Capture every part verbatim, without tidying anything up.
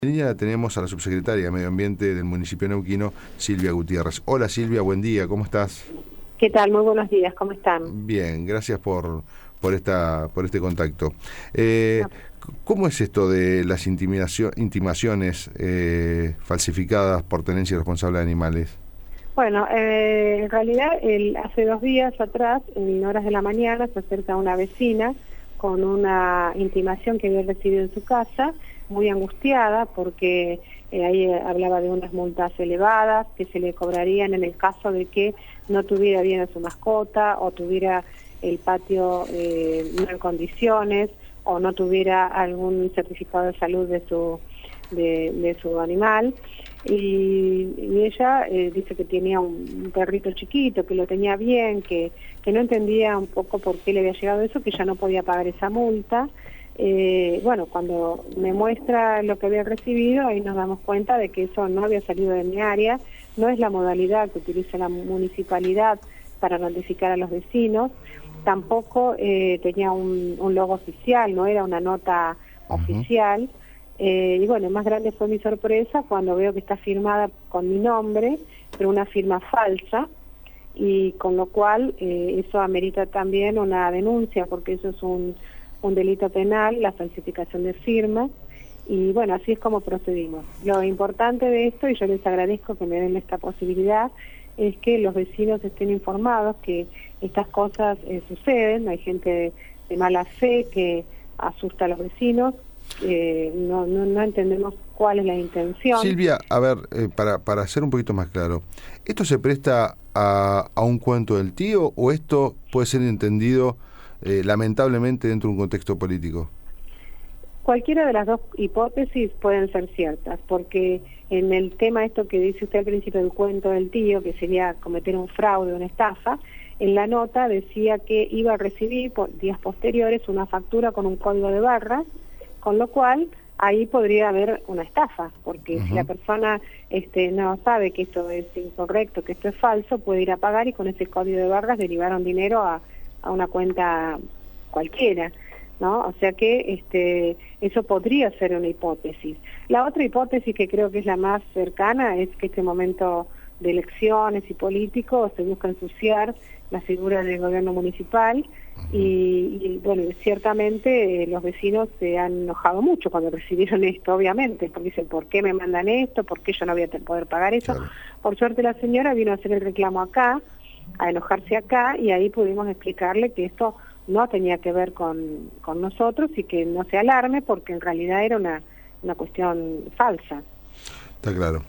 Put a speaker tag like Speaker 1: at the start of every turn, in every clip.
Speaker 1: En línea tenemos a la subsecretaria de Medio Ambiente del municipio neuquino, Silvia Gutiérrez. Hola Silvia, buen día, ¿cómo estás?
Speaker 2: ¿Qué tal? Muy buenos días, ¿cómo están?
Speaker 1: Bien, gracias por, por, esta, por este contacto. Eh,
Speaker 2: No.
Speaker 1: ¿Cómo es esto de las intimidacio- intimaciones eh, falsificadas por tenencia responsable de animales?
Speaker 2: Bueno, eh, en realidad el, hace dos días atrás, en horas de la mañana, se acerca una vecina con una intimación que había recibido en su casa, muy angustiada porque eh, ahí hablaba de unas multas elevadas que se le cobrarían en el caso de que no tuviera bien a su mascota o tuviera el patio eh, no en condiciones o no tuviera algún certificado de salud de su, de, de su animal. Y, y ella eh, dice que tenía un, un perrito chiquito, que lo tenía bien, que, que no entendía un poco por qué le había llegado eso, que ya no podía pagar esa multa. Eh, bueno, cuando me muestra lo que había recibido, ahí nos damos cuenta de que eso no había salido de mi área, no es la modalidad que utiliza la municipalidad para notificar a los vecinos, tampoco eh, tenía un, un logo oficial, no era una nota
Speaker 1: Uh-huh.
Speaker 2: oficial. Eh, y bueno, más grande fue mi sorpresa cuando veo que está firmada con mi nombre, pero una firma falsa, y con lo cual eh, eso amerita también una denuncia, porque eso es un, un delito penal, la falsificación de firmas, y bueno, así es como procedimos. Lo importante de esto, y yo les agradezco que me den esta posibilidad, es que los vecinos estén informados que estas cosas eh, suceden, hay gente de, de mala fe que asusta a los vecinos. Eh, no, no, no entendemos cuál es la intención.
Speaker 1: Silvia, a ver, eh, para, para ser un poquito más claro, ¿esto se presta a, a un cuento del tío o esto puede ser entendido eh, lamentablemente dentro de un contexto político?
Speaker 2: Cualquiera de las dos hipótesis pueden ser ciertas, porque en el tema esto que dice usted al principio del cuento del tío, que sería cometer un fraude, una estafa, en la nota decía que iba a recibir por días posteriores una factura con un código de barras, con lo cual ahí podría haber una estafa, porque uh-huh. si la persona este, no sabe que esto es incorrecto, que esto es falso, puede ir a pagar y con ese código de barras derivaron dinero a, a una cuenta cualquiera, ¿no? O sea que este, eso podría ser una hipótesis. La otra hipótesis que creo que es la más cercana es que este momento de elecciones y políticos se busca ensuciar la figura del gobierno municipal y, y bueno, ciertamente eh, los vecinos se han enojado mucho cuando recibieron esto, obviamente, porque dicen, ¿por qué me mandan esto? ¿Por qué yo no voy a poder pagar eso? Claro. Por suerte la señora vino a hacer el reclamo acá, a enojarse acá, y ahí pudimos explicarle que esto no tenía que ver con, con nosotros y que no se alarme porque en realidad era una, una cuestión falsa.
Speaker 1: Está claro.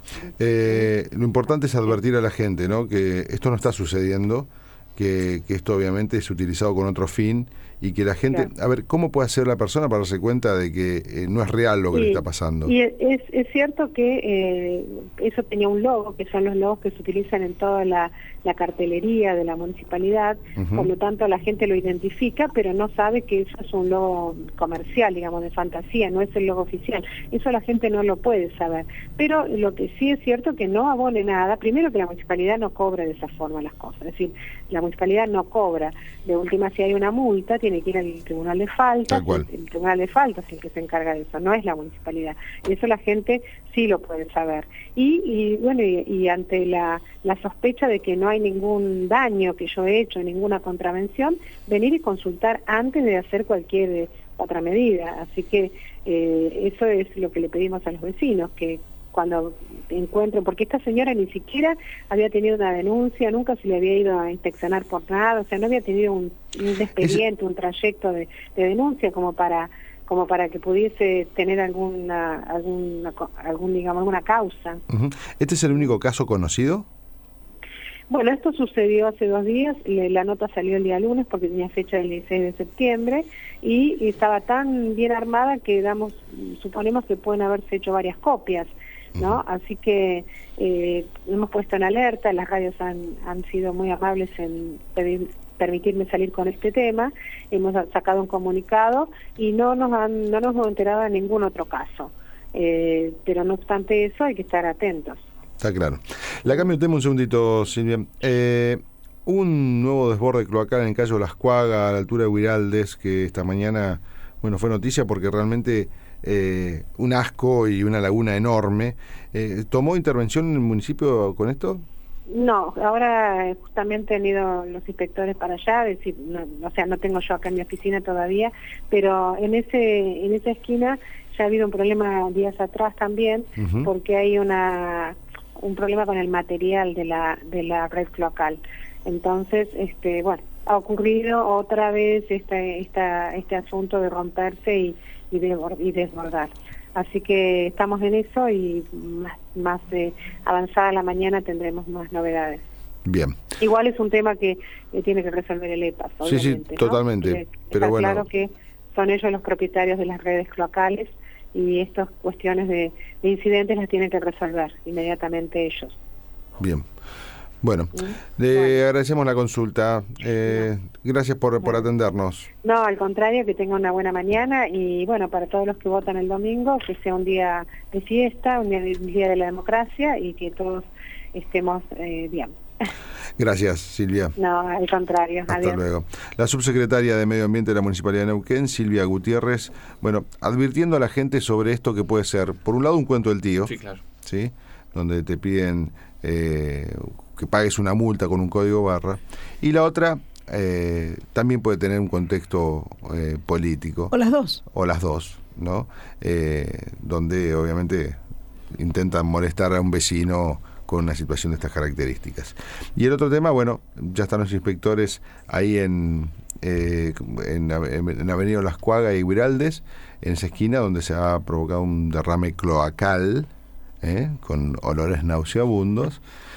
Speaker 1: Eh, lo importante es advertir a la gente, ¿no?, que esto no está sucediendo, que, que esto obviamente es utilizado con otro fin y que la gente... Claro. A ver, ¿cómo puede hacer la persona para darse cuenta de que eh, no es real lo que
Speaker 2: sí,
Speaker 1: le está pasando?
Speaker 2: Y es, es cierto que eh, eso tenía un logo, que son los logos que se utilizan en toda la, la cartelería de la municipalidad, uh-huh. por lo tanto la gente lo identifica, pero no sabe que eso es un logo comercial, digamos, de fantasía, no es el logo oficial. Eso la gente no lo puede saber. Pero lo que sí es cierto que no abone nada, primero que la municipalidad no cobra de esa forma las cosas, es decir, la municipalidad no cobra. De última, si hay una multa, tiene que ir al tribunal de faltas, el, el tribunal de faltas es el que se encarga de eso, no es la municipalidad. Y eso la gente sí lo puede saber. Y, y bueno, y, y ante la, la sospecha de que no hay ningún daño que yo he hecho, ninguna contravención, venir y consultar antes de hacer cualquier otra medida. Así que eh, eso es lo que le pedimos a los vecinos, que cuando encuentren, porque esta señora ni siquiera había tenido una denuncia, nunca se le había ido a inspeccionar por nada, o sea, no había tenido un, un expediente, un trayecto de, de denuncia como para como para que pudiese tener alguna, alguna algún digamos alguna causa.
Speaker 1: Uh-huh. ¿Este es el único caso conocido?
Speaker 2: Bueno, esto sucedió hace dos días, la nota salió el día lunes porque tenía fecha del dieciséis de septiembre y, y estaba tan bien armada que damos, suponemos que pueden haberse hecho varias copias, ¿no? Uh-huh. Así que eh, hemos puesto en alerta, las radios han, han sido muy amables en pedir, permitirme salir con este tema, hemos sacado un comunicado y no nos han, no nos hemos enterado de ningún otro caso, eh, pero no obstante eso hay que estar atentos.
Speaker 1: Está claro. La cambio el tema un segundito, Silvia. Eh, un nuevo desborde cloacal en Cayo Las Cuagas, a la altura de Huiraldes, que esta mañana, bueno, fue noticia porque realmente eh, un asco y una laguna enorme. Eh, ¿Tomó intervención en el municipio con esto?
Speaker 2: No, ahora justamente han ido los inspectores para allá, es decir, no, o sea, no tengo yo acá en mi oficina todavía, pero en ese en esa esquina ya ha habido un problema días atrás también, uh-huh. porque hay una un problema con el material de la de la red cloacal. Entonces, este, bueno, ha ocurrido otra vez este esta este asunto de romperse y y, de, y desbordar. Así que estamos en eso y más, más eh, avanzada la mañana tendremos más novedades.
Speaker 1: Bien.
Speaker 2: Igual es un tema que eh, tiene que resolver el E P A S, obviamente.
Speaker 1: Sí, sí, totalmente.
Speaker 2: ¿no?
Speaker 1: Pero bueno,
Speaker 2: claro que son ellos los propietarios de las redes cloacales y estas cuestiones de, de incidentes las tienen que resolver inmediatamente ellos.
Speaker 1: Bien. Bueno, ¿Mm? le bueno. agradecemos la consulta. Eh, no. Gracias por, por atendernos.
Speaker 2: No, al contrario, que tenga una buena mañana y bueno, para todos los que votan el domingo, que sea un día de fiesta, un día, un día de la democracia y que todos estemos eh, bien.
Speaker 1: Gracias, Silvia.
Speaker 2: No, al contrario.
Speaker 1: Hasta
Speaker 2: Adiós.
Speaker 1: luego. La subsecretaria de Medio Ambiente de la Municipalidad de Neuquén, Silvia Gutiérrez, bueno, advirtiendo a la gente sobre esto que puede ser, por un lado, un cuento del tío.
Speaker 3: Sí, claro.
Speaker 1: ¿Sí? Donde te piden eh, que pagues una multa con un código barra. Y la otra, eh, también puede tener un contexto eh, político.
Speaker 4: O las dos.
Speaker 1: O las dos, ¿no? Eh, donde, obviamente, intentan molestar a un vecino con una situación de estas características. Y el otro tema, bueno, ya están los inspectores ahí en, eh, en, en Avenida Las Cuagas y Guiraldes, en esa esquina donde se ha provocado un derrame cloacal, ¿eh? Con olores nauseabundos.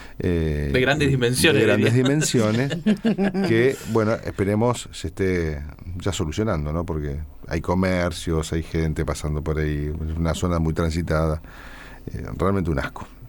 Speaker 1: Eh,
Speaker 3: de grandes dimensiones.
Speaker 1: De grandes dimensiones, que, bueno, esperemos se esté ya solucionando, ¿no? Porque hay comercios, hay gente pasando por ahí, es una zona muy transitada, eh, realmente un asco.